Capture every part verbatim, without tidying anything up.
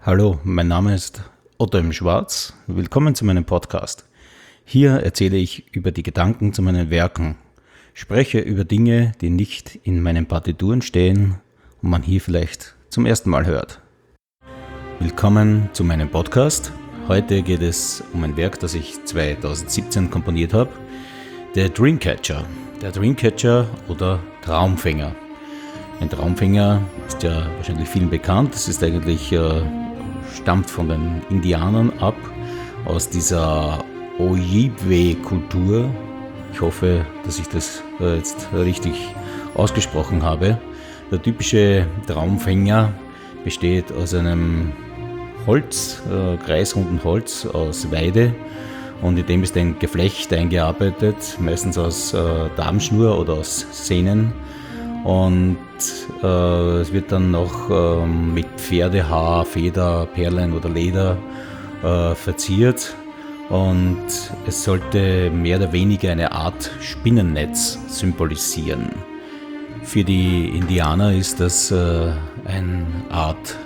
Hallo, mein Name ist Otto M. Schwarz. Willkommen zu meinem Podcast. Hier erzähle ich über die Gedanken zu meinen Werken, spreche über Dinge, die nicht in meinen Partituren stehen und man hier vielleicht zum ersten Mal hört. Willkommen zu meinem Podcast. Heute geht es um ein Werk, das ich zweitausendsiebzehn komponiert habe, der Dreamcatcher. Der Dreamcatcher oder Traumfänger. Ein Traumfänger ist ja wahrscheinlich vielen bekannt. Das ist eigentlich, äh, stammt von den Indianern ab, aus dieser Ojibwe-Kultur. Ich hoffe, dass ich das äh, jetzt richtig ausgesprochen habe. Der typische Traumfänger besteht aus einem Holz, äh, kreisrunden Holz aus Weide, und in dem ist ein Geflecht eingearbeitet, meistens aus äh, Darmschnur oder aus Sehnen. Und äh, es wird dann noch äh, mit Pferdehaar, Feder, Perlen oder Leder äh, verziert. Und es sollte mehr oder weniger eine Art Spinnennetz symbolisieren. Für die Indianer ist das äh, eine Art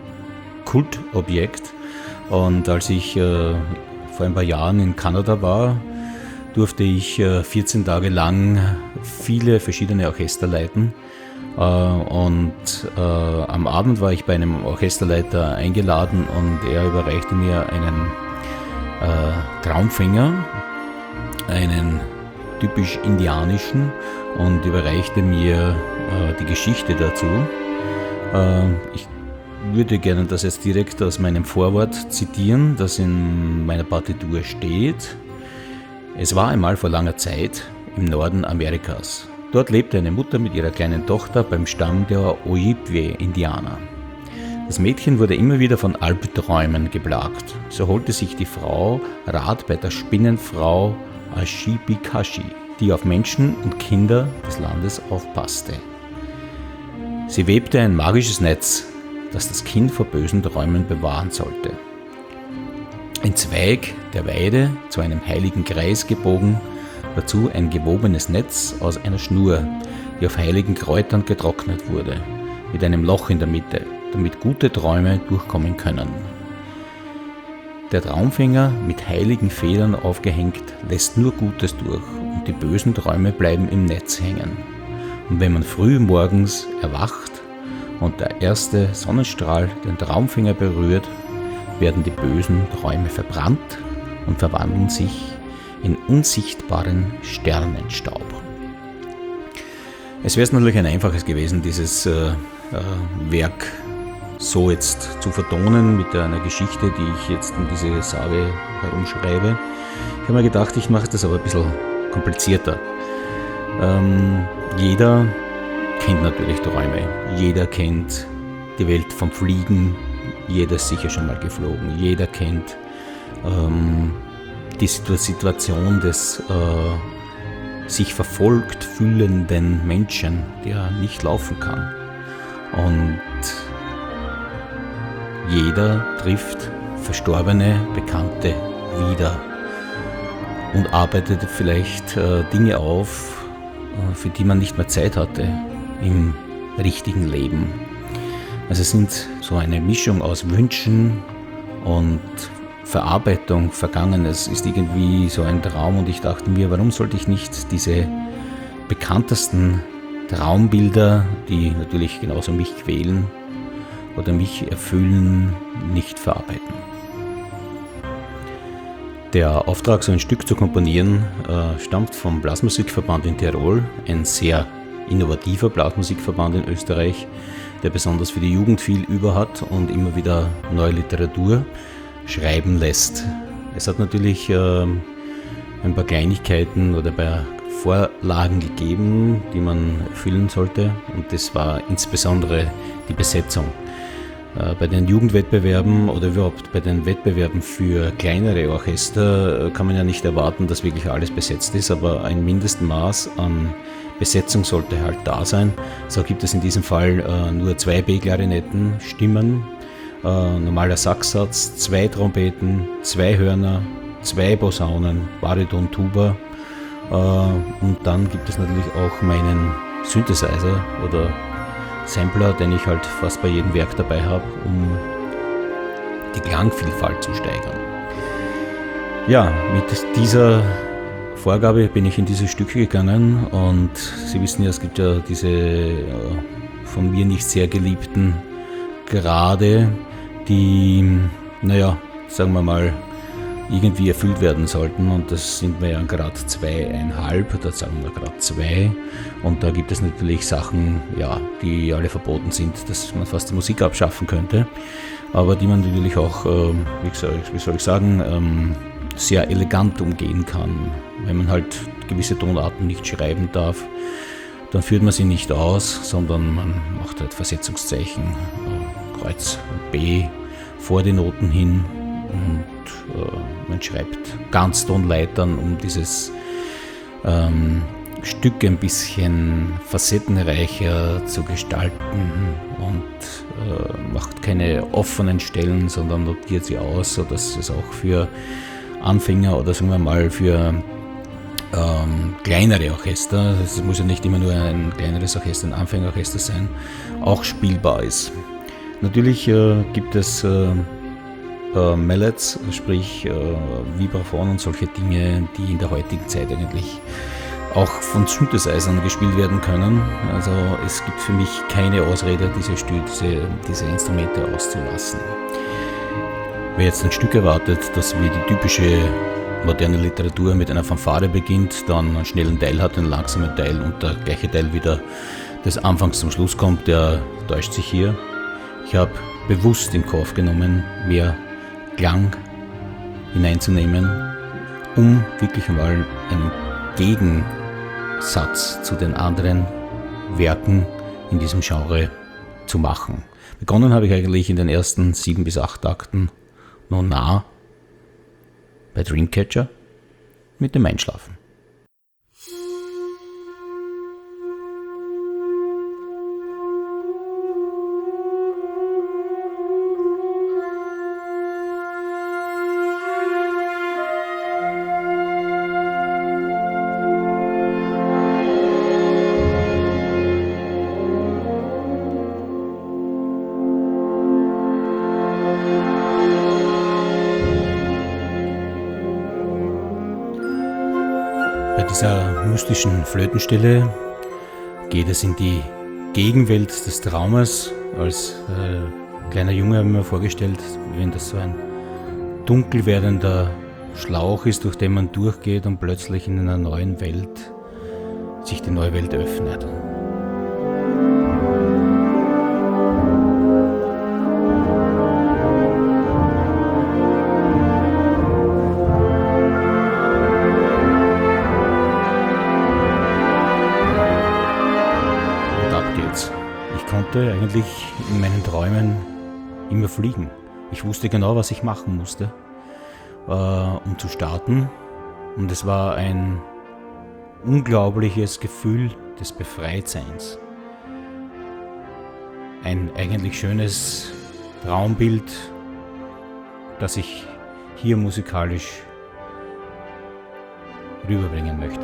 Kultobjekt. Und als ich äh, vor ein paar Jahren in Kanada war, durfte ich äh, vierzehn Tage lang viele verschiedene Orchester leiten. Äh, und äh, am Abend war ich bei einem Orchesterleiter eingeladen und er überreichte mir einen äh, Traumfänger, einen typisch indianischen, und überreichte mir äh, die Geschichte dazu. Äh, ich würde gerne das jetzt direkt aus meinem Vorwort zitieren, das in meiner Partitur steht. Es war einmal vor langer Zeit im Norden Amerikas. Dort lebte eine Mutter mit ihrer kleinen Tochter beim Stamm der Ojibwe-Indianer. Das Mädchen wurde immer wieder von Albträumen geplagt. So holte sich die Frau Rat bei der Spinnenfrau Ashibikashi, die auf Menschen und Kinder des Landes aufpasste. Sie webte ein magisches Netz, das das Kind vor bösen Träumen bewahren sollte. Ein Zweig der Weide, zu einem heiligen Kreis gebogen, dazu ein gewobenes Netz aus einer Schnur, die auf heiligen Kräutern getrocknet wurde, mit einem Loch in der Mitte, damit gute Träume durchkommen können. Der Traumfänger, mit heiligen Federn aufgehängt, lässt nur Gutes durch und die bösen Träume bleiben im Netz hängen. Und wenn man früh morgens erwacht und der erste Sonnenstrahl den Traumfänger berührt, werden die bösen Träume verbrannt und verwandeln sich in unsichtbaren Sternenstaub. Es wäre natürlich ein einfaches gewesen, dieses äh, äh, Werk so jetzt zu vertonen mit einer Geschichte, die ich jetzt in diese Sage herumschreibe. Ich habe mir gedacht, ich mache das aber ein bisschen komplizierter. Ähm, jeder kennt natürlich Träume, jeder kennt die Welt vom Fliegen, jeder ist sicher schon mal geflogen, jeder kennt ähm, die Situation des äh, sich verfolgt fühlenden Menschen, der nicht laufen kann. Und jeder trifft verstorbene Bekannte wieder und arbeitet vielleicht äh, Dinge auf, äh, für die man nicht mehr Zeit hatte im richtigen Leben. Also es sind so eine Mischung aus Wünschen und Verarbeitung Vergangenes ist irgendwie so ein Traum, und ich dachte mir, warum sollte ich nicht diese bekanntesten Traumbilder, die natürlich genauso mich quälen oder mich erfüllen, nicht verarbeiten. Der Auftrag, so ein Stück zu komponieren, äh, stammt vom Blasmusikverband in Tirol, ein sehr innovativer Blasmusikverband in Österreich, der besonders für die Jugend viel über hat und immer wieder neue Literatur schreiben lässt. Es hat natürlich äh, ein paar Kleinigkeiten oder ein paar Vorlagen gegeben, die man erfüllen sollte, und das war insbesondere die Besetzung. Äh, bei den Jugendwettbewerben oder überhaupt bei den Wettbewerben für kleinere Orchester äh, kann man ja nicht erwarten, dass wirklich alles besetzt ist, aber ein Mindestmaß an Besetzung sollte halt da sein. So gibt es in diesem Fall äh, nur zwei B-Klarinetten, Stimmen, äh, normaler Saxsatz, zwei Trompeten, zwei Hörner, zwei Posaunen, Bariton, Tuba, äh, und dann gibt es natürlich auch meinen Synthesizer oder Sampler, den ich halt fast bei jedem Werk dabei habe, um die Klangvielfalt zu steigern. Ja, mit dieser Vorgabe bin ich in diese Stücke gegangen und Sie wissen ja, es gibt ja diese von mir nicht sehr geliebten Grade, die, naja, sagen wir mal, irgendwie erfüllt werden sollten, und das sind wir ja Grad zwei Komma fünf, da sagen wir Grad zwei, und da gibt es natürlich Sachen, ja, die alle verboten sind, dass man fast die Musik abschaffen könnte, aber die man natürlich auch, äh, wie, soll ich, wie soll ich sagen, ähm, sehr elegant umgehen kann. Wenn man halt gewisse Tonarten nicht schreiben darf, dann führt man sie nicht aus, sondern man macht halt Versetzungszeichen, äh, Kreuz und B vor die Noten hin, und äh, man schreibt Ganztonleitern, um dieses ähm, Stück ein bisschen facettenreicher zu gestalten, und äh, macht keine offenen Stellen, sondern notiert sie aus, sodass es auch für Anfänger oder sagen wir mal für ähm, kleinere Orchester, es muss ja nicht immer nur ein kleineres Orchester, ein Anfängerorchester sein, auch spielbar ist. Natürlich äh, gibt es äh, äh, Mallets, sprich äh, Vibraphon und solche Dinge, die in der heutigen Zeit eigentlich auch von Synthesizern gespielt werden können. Also es gibt für mich keine Ausrede, diese, diese, diese Instrumente auszulassen. Wer jetzt ein Stück erwartet, das wie die typische moderne Literatur mit einer Fanfare beginnt, dann einen schnellen Teil hat, einen langsamen Teil und der gleiche Teil wieder des Anfangs zum Schluss kommt, der täuscht sich hier. Ich habe bewusst in Kauf genommen, mehr Klang hineinzunehmen, um wirklich einmal einen Gegensatz zu den anderen Werken in diesem Genre zu machen. Begonnen habe ich eigentlich in den ersten sieben bis acht Takten nun nah bei Dreamcatcher mit dem Einschlafen. Bei dieser mystischen Flötenstelle geht es in die Gegenwelt des Traumes. Als äh, kleiner Junge habe ich mir vorgestellt, wenn das so ein dunkel werdender Schlauch ist, durch den man durchgeht und plötzlich in einer neuen Welt sich die neue Welt öffnet. Ich konnte eigentlich in meinen Träumen immer fliegen. Ich wusste genau, was ich machen musste, äh, um zu starten. Und es war ein unglaubliches Gefühl des Befreitseins. Ein eigentlich schönes Traumbild, das ich hier musikalisch rüberbringen möchte.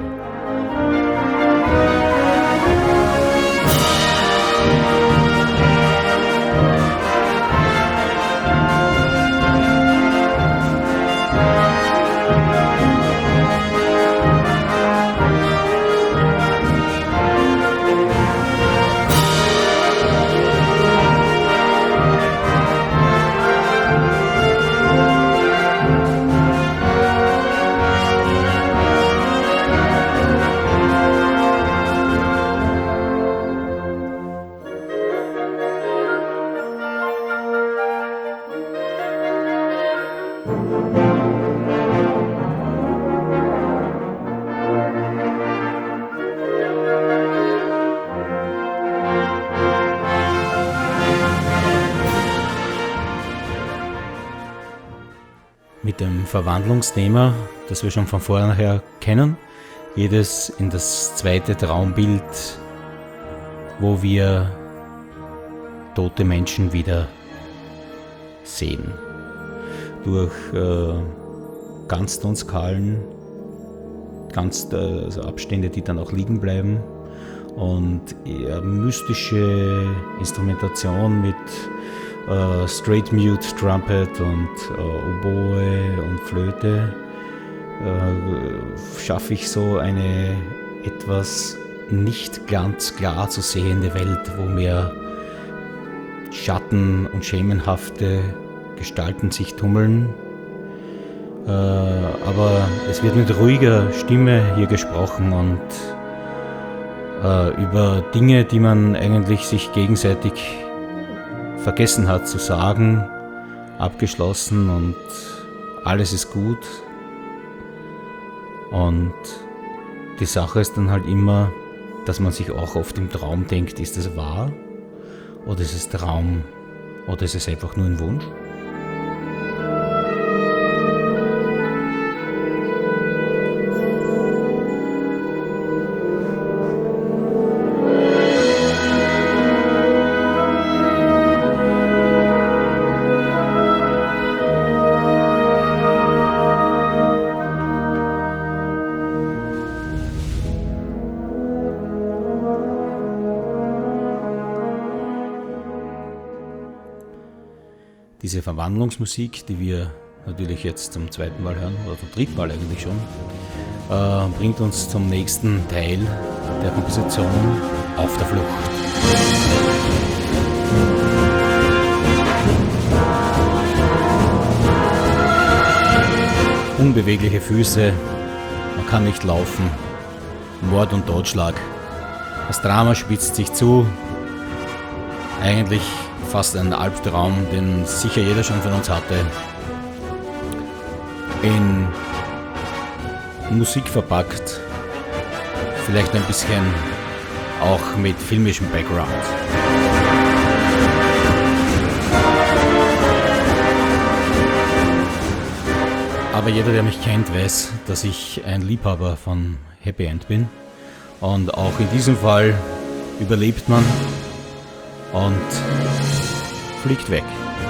Mit dem Verwandlungsthema, das wir schon von vorher kennen, geht es in das zweite Traumbild, wo wir tote Menschen wieder sehen. Durch äh, Ganztonskalen, ganz, äh, also Abstände, die dann auch liegen bleiben, und eher mystische Instrumentation mit äh, Straight Mute Trumpet und äh, Oboe und Flöte äh, schaffe ich so eine etwas nicht ganz klar zu sehende Welt, wo mehr Schatten und schemenhafte Gestalten sich tummeln. Äh, aber es wird mit ruhiger Stimme hier gesprochen und äh, über Dinge, die man eigentlich sich gegenseitig vergessen hat zu sagen, abgeschlossen und alles ist gut. Und die Sache ist dann halt immer, dass man sich auch oft im Traum denkt, ist das wahr? Oder ist es Traum? Oder ist es einfach nur ein Wunsch? Diese Verwandlungsmusik, die wir natürlich jetzt zum zweiten Mal hören, oder zum dritten Mal eigentlich schon, äh, bringt uns zum nächsten Teil der Komposition, Auf der Flucht. Unbewegliche Füße, man kann nicht laufen, Mord und Totschlag. Das Drama spitzt sich zu, eigentlich fast ein Albtraum, den sicher jeder schon von uns hatte. In Musik verpackt, vielleicht ein bisschen auch mit filmischem Background. Aber jeder, der mich kennt, weiß, dass ich ein Liebhaber von Happy End bin. Und auch in diesem Fall überlebt man und fliegt weg.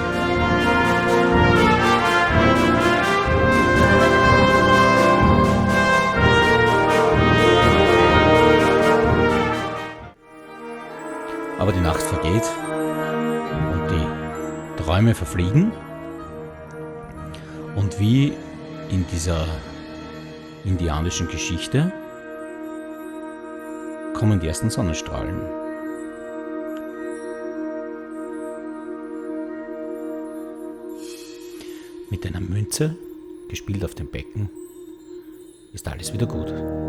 Aber die Nacht vergeht und die Träume verfliegen. Und wie in dieser indianischen Geschichte kommen die ersten Sonnenstrahlen. Mit einer Münze, gespielt auf dem Becken, ist alles wieder gut.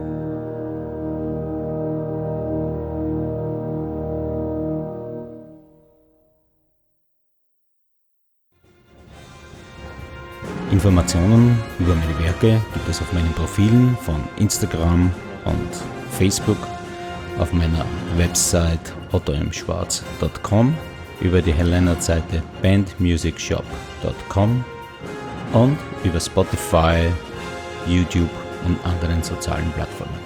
Informationen über meine Werke gibt es auf meinen Profilen von Instagram und Facebook, auf meiner Website otto m schwarz punkt com, über die Headliner-Seite band music shop punkt com und über Spotify, YouTube und anderen sozialen Plattformen.